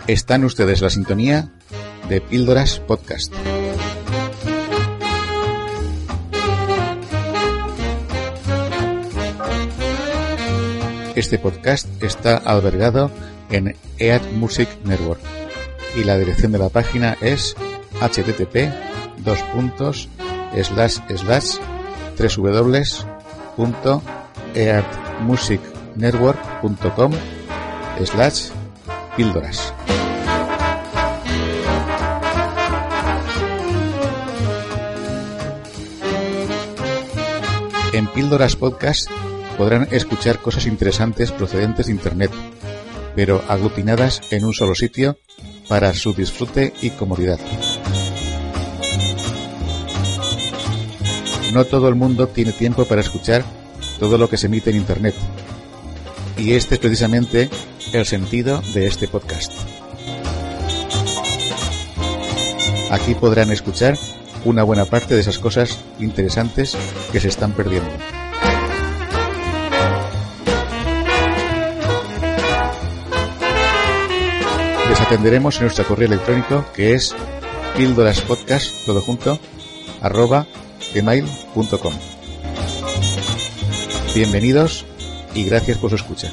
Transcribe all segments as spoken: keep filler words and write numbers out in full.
Están ustedes en la sintonía de Píldoras Podcast. Este podcast está albergado en E A D Music Network y la dirección de la página es http dos puntos slash slash www.eadmusicnetwork.com slash píldoras. En Píldoras Podcast podrán escuchar cosas interesantes procedentes de Internet, pero aglutinadas en un solo sitio para su disfrute y comodidad. No todo el mundo tiene tiempo para escuchar todo lo que se emite en Internet, y este es precisamente el sentido de este podcast. Aquí podrán escuchar una buena parte de esas cosas interesantes que se están perdiendo. Les atenderemos en nuestro correo electrónico, que es píldoraspodcast, todo junto, arroba gmail punto com. Bienvenidos y gracias por su escucha.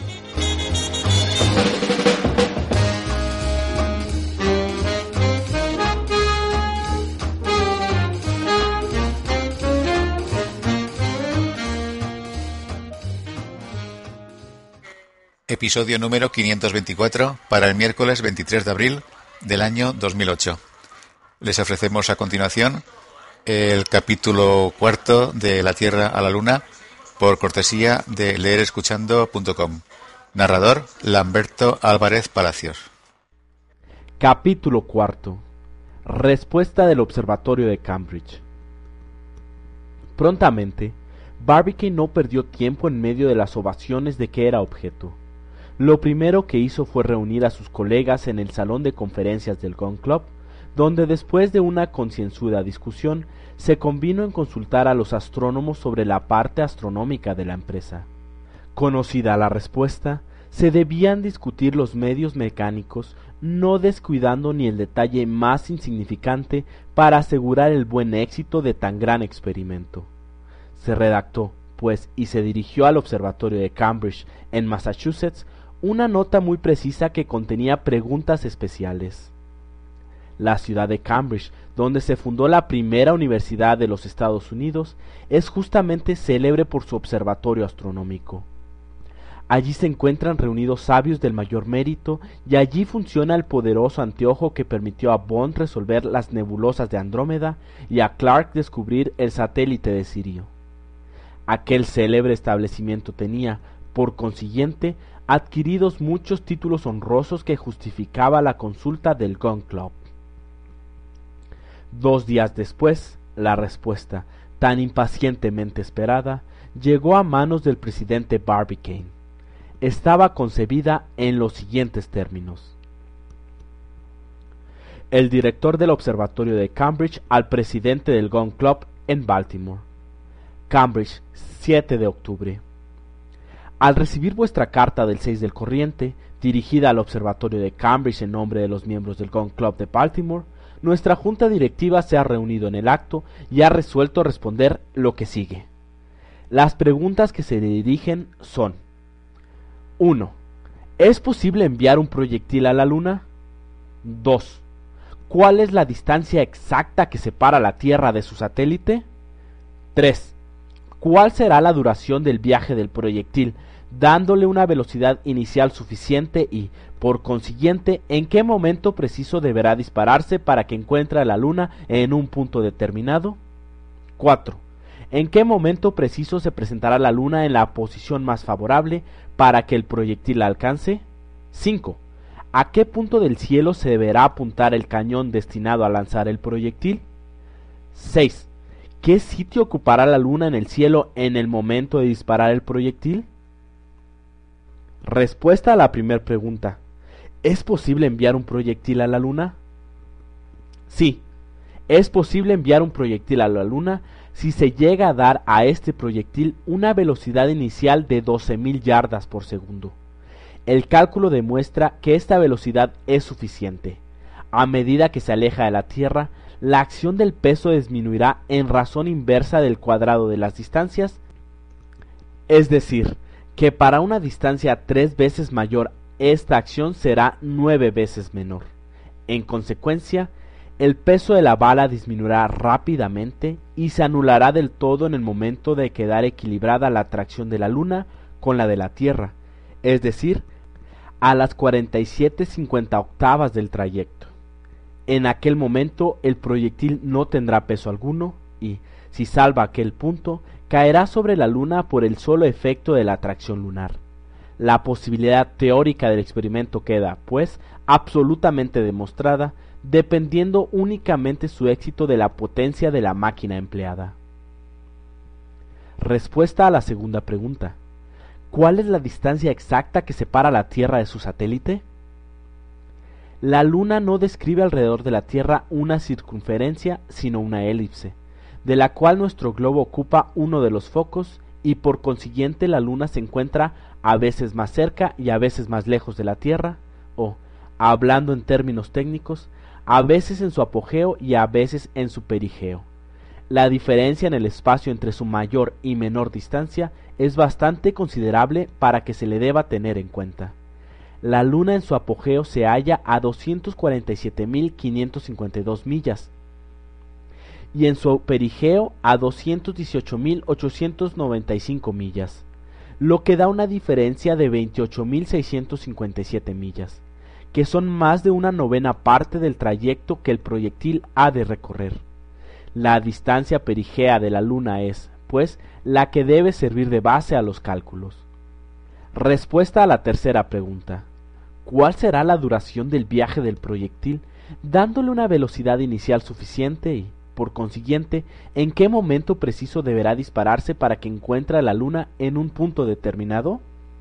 Episodio número quinientos veinticuatro para el miércoles veintitrés de abril del año dos mil ocho. Les ofrecemos a continuación el capítulo cuarto de La Tierra a la Luna por cortesía de leer escuchando punto com. Narrador Lamberto Álvarez Palacios. Capítulo cuarto. Respuesta del Observatorio de Cambridge. Prontamente, Barbicane no perdió tiempo en medio de las ovaciones de que era objeto. Lo primero que hizo fue reunir a sus colegas en el salón de conferencias del Gun Club, donde después de una concienzuda discusión se convino en consultar a los astrónomos sobre la parte astronómica de la empresa. Conocida la respuesta, se debían discutir los medios mecánicos, no descuidando ni el detalle más insignificante para asegurar el buen éxito de tan gran experimento. Se redactó, pues, y se dirigió al observatorio de Cambridge, en Massachusetts, una nota muy precisa que contenía preguntas especiales. La ciudad de Cambridge, donde se fundó la primera universidad de los Estados Unidos, es justamente célebre por su observatorio astronómico. Allí se encuentran reunidos sabios del mayor mérito, y allí funciona el poderoso anteojo que permitió a Bond resolver las nebulosas de Andrómeda y a Clark descubrir el satélite de Sirio. Aquel célebre establecimiento tenía, por consiguiente, adquiridos muchos títulos honrosos que justificaba la consulta del Gun Club. Dos días después, la respuesta, tan impacientemente esperada, llegó a manos del presidente Barbicane. Estaba concebida en los siguientes términos: el director del observatorio de Cambridge al presidente del Gun Club en Baltimore. Cambridge, siete de octubre. Al recibir vuestra carta del seis del corriente, dirigida al observatorio de Cambridge en nombre de los miembros del Gun Club de Baltimore, nuestra junta directiva se ha reunido en el acto y ha resuelto responder lo que sigue. Las preguntas que se le dirigen son: uno. ¿Es posible enviar un proyectil a la Luna? dos. ¿Cuál es la distancia exacta que separa la Tierra de su satélite? tres. ¿Cuál será la duración del viaje del proyectil, dándole una velocidad inicial suficiente y, por consiguiente, en qué momento preciso deberá dispararse para que encuentre a la Luna en un punto determinado? cuatro. ¿En qué momento preciso se presentará la Luna en la posición más favorable para que el proyectil la alcance? cinco. ¿A qué punto del cielo se deberá apuntar el cañón destinado a lanzar el proyectil? seis. ¿Qué sitio ocupará la Luna en el cielo en el momento de disparar el proyectil? Respuesta a la primera pregunta. ¿Es posible enviar un proyectil a la Luna? Sí, es posible enviar un proyectil a la Luna si se llega a dar a este proyectil una velocidad inicial de doce mil yardas por segundo. El cálculo demuestra que esta velocidad es suficiente. A medida que se aleja de la Tierra, la acción del peso disminuirá en razón inversa del cuadrado de las distancias, es decir, que para una distancia tres veces mayor, esta acción será nueve veces menor. En consecuencia, el peso de la bala disminuirá rápidamente y se anulará del todo en el momento de quedar equilibrada la atracción de la Luna con la de la Tierra, es decir, a las cuarenta y siete cincuenta octavas del trayecto. En aquel momento el proyectil no tendrá peso alguno y, si salva aquel punto, caerá sobre la Luna por el solo efecto de la atracción lunar. La posibilidad teórica del experimento queda, pues, absolutamente demostrada, dependiendo únicamente su éxito de la potencia de la máquina empleada. Respuesta a la segunda pregunta. ¿Cuál es la distancia exacta que separa la Tierra de su satélite? La Luna no describe alrededor de la Tierra una circunferencia, sino una elipse, de la cual nuestro globo ocupa uno de los focos, y por consiguiente la Luna se encuentra a veces más cerca y a veces más lejos de la Tierra, o, hablando en términos técnicos, a veces en su apogeo y a veces en su perigeo. La diferencia en el espacio entre su mayor y menor distancia es bastante considerable para que se le deba tener en cuenta. La Luna en su apogeo se halla a doscientos cuarenta y siete mil quinientos cincuenta y dos millas y en su perigeo a doscientos dieciocho mil ochocientos noventa y cinco millas, lo que da una diferencia de veintiocho mil seiscientos cincuenta y siete millas, que son más de una novena parte del trayecto que el proyectil ha de recorrer. La distancia perigea de la Luna es, pues, la que debe servir de base a los cálculos. Respuesta a la tercera pregunta. ¿Cuál será la duración del viaje del proyectil, dándole una velocidad inicial suficiente y, por consiguiente, en qué momento preciso deberá dispararse para que encuentre a la Luna en un punto determinado?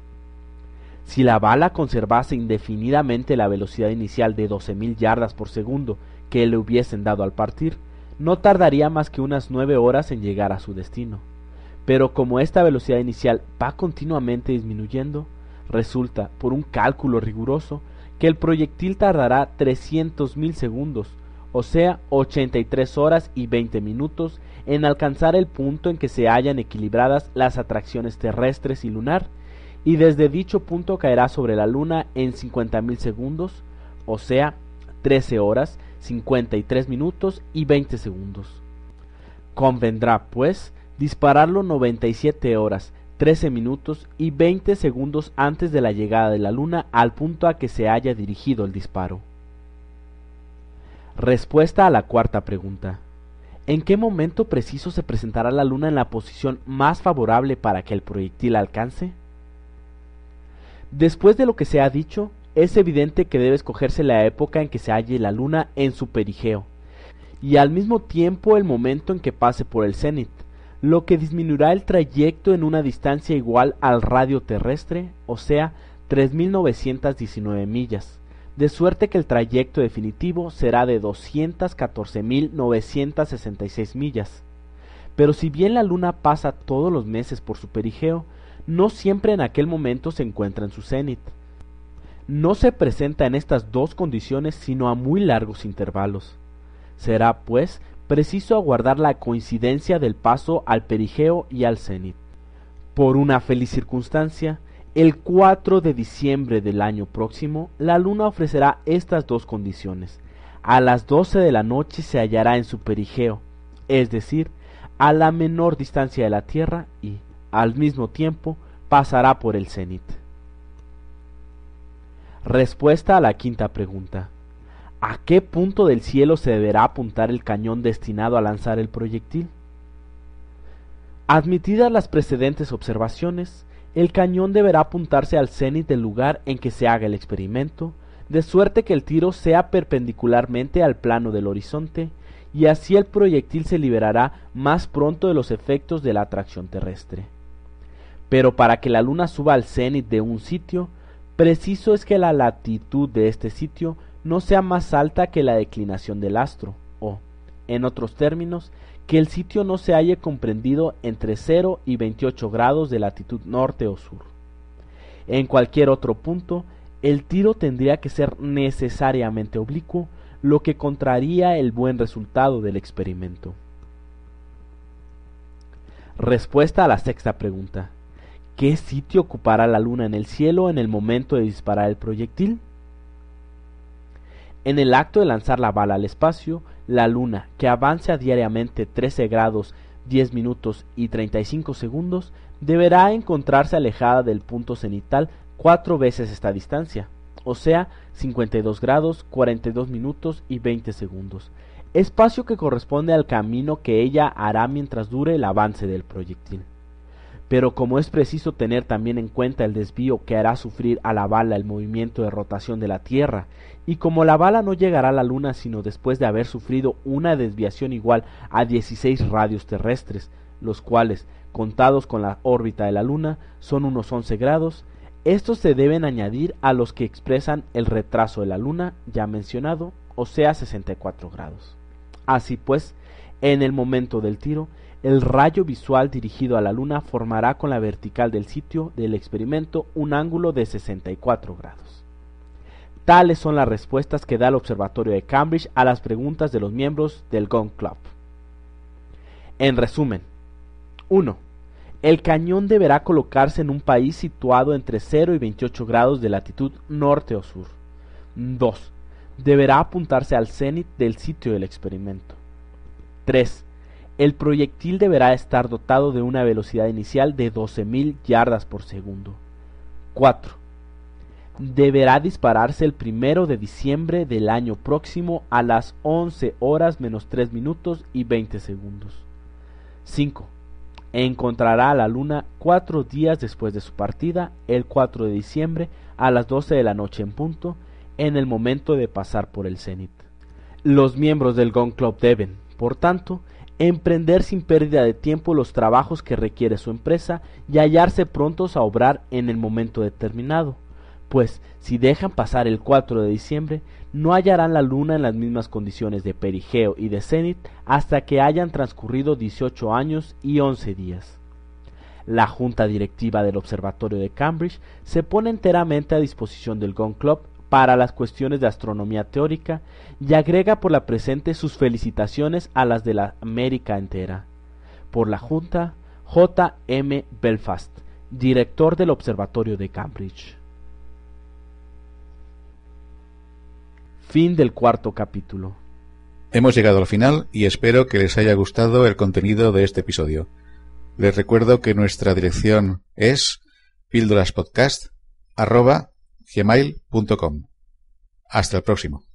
Si la bala conservase indefinidamente la velocidad inicial de doce mil yardas por segundo que le hubiesen dado al partir, no tardaría más que unas nueve horas en llegar a su destino. Pero como esta velocidad inicial va continuamente disminuyendo, resulta, por un cálculo riguroso, que el proyectil tardará trescientos mil segundos, o sea, ochenta y tres horas y veinte minutos, en alcanzar el punto en que se hallan equilibradas las atracciones terrestres y lunar, y desde dicho punto caerá sobre la Luna en cincuenta mil segundos, o sea, trece horas, cincuenta y tres minutos y veinte segundos. Convendrá, pues, dispararlo noventa y siete horas, trece minutos y veinte segundos antes de la llegada de la Luna al punto a que se haya dirigido el disparo. Respuesta a la cuarta pregunta. ¿En qué momento preciso se presentará la Luna en la posición más favorable para que el proyectil alcance? Después de lo que se ha dicho, es evidente que debe escogerse la época en que se halle la Luna en su perigeo, y al mismo tiempo el momento en que pase por el cenit, lo que disminuirá el trayecto en una distancia igual al radio terrestre, o sea, tres mil novecientas diecinueve millas, de suerte que el trayecto definitivo será de doscientas catorce mil novecientas sesenta y seis millas. Pero si bien la Luna pasa todos los meses por su perigeo, no siempre en aquel momento se encuentra en su cenit. No se presenta en estas dos condiciones sino a muy largos intervalos. Será, pues, preciso aguardar la coincidencia del paso al perigeo y al cenit. Por una feliz circunstancia, el cuatro de diciembre del año próximo, la Luna ofrecerá estas dos condiciones. A las doce de la noche se hallará en su perigeo, es decir, a la menor distancia de la Tierra y, al mismo tiempo, pasará por el cenit. Respuesta a la quinta pregunta. ¿A qué punto del cielo se deberá apuntar el cañón destinado a lanzar el proyectil? Admitidas las precedentes observaciones, el cañón deberá apuntarse al cenit del lugar en que se haga el experimento, de suerte que el tiro sea perpendicularmente al plano del horizonte, y así el proyectil se liberará más pronto de los efectos de la atracción terrestre. Pero para que la Luna suba al cenit de un sitio, preciso es que la latitud de este sitio no sea más alta que la declinación del astro, o, en otros términos, que el sitio no se halle comprendido entre cero y veintiocho grados de latitud norte o sur. En cualquier otro punto, el tiro tendría que ser necesariamente oblicuo, lo que contraría el buen resultado del experimento. Respuesta a la sexta pregunta. ¿Qué sitio ocupará la Luna en el cielo en el momento de disparar el proyectil? En el acto de lanzar la bala al espacio, la Luna, que avanza diariamente trece grados, diez minutos y treinta y cinco segundos, deberá encontrarse alejada del punto cenital cuatro veces esta distancia, o sea, cincuenta y dos grados, cuarenta y dos minutos y veinte segundos, espacio que corresponde al camino que ella hará mientras dure el avance del proyectil. Pero como es preciso tener también en cuenta el desvío que hará sufrir a la bala el movimiento de rotación de la Tierra, y como la bala no llegará a la Luna sino después de haber sufrido una desviación igual a dieciséis radios terrestres, los cuales, contados con la órbita de la Luna, son unos once grados, estos se deben añadir a los que expresan el retraso de la Luna, ya mencionado, o sea sesenta y cuatro grados. Así pues, en el momento del tiro, el rayo visual dirigido a la Luna formará con la vertical del sitio del experimento un ángulo de sesenta y cuatro grados. Tales son las respuestas que da el Observatorio de Cambridge a las preguntas de los miembros del Gun Club. En resumen, uno. El cañón deberá colocarse en un país situado entre cero y veintiocho grados de latitud norte o sur. dos. Deberá apuntarse al cenit del sitio del experimento. tres. El proyectil deberá estar dotado de una velocidad inicial de doce mil yardas por segundo. cuatro. Deberá dispararse el primero de diciembre del año próximo a las once horas menos tres minutos y veinte segundos. cinco. Encontrará a la Luna cuatro días después de su partida, el cuatro de diciembre, a las doce de la noche en punto, en el momento de pasar por el cenit. Los miembros del Gun Club deben, por tanto, emprender sin pérdida de tiempo los trabajos que requiere su empresa y hallarse prontos a obrar en el momento determinado, pues si dejan pasar el cuatro de diciembre, no hallarán la Luna en las mismas condiciones de perigeo y de cenit hasta que hayan transcurrido dieciocho años y once días. La Junta Directiva del Observatorio de Cambridge se pone enteramente a disposición del Gun Club para las cuestiones de astronomía teórica y agrega por la presente sus felicitaciones a las de la América entera. Por la Junta, J. M. Belfast, director del Observatorio de Cambridge. Fin del cuarto capítulo. Hemos llegado al final y espero que les haya gustado el contenido de este episodio. Les recuerdo que nuestra dirección es píldораspodcast arroba gmail punto com. Hasta el próximo.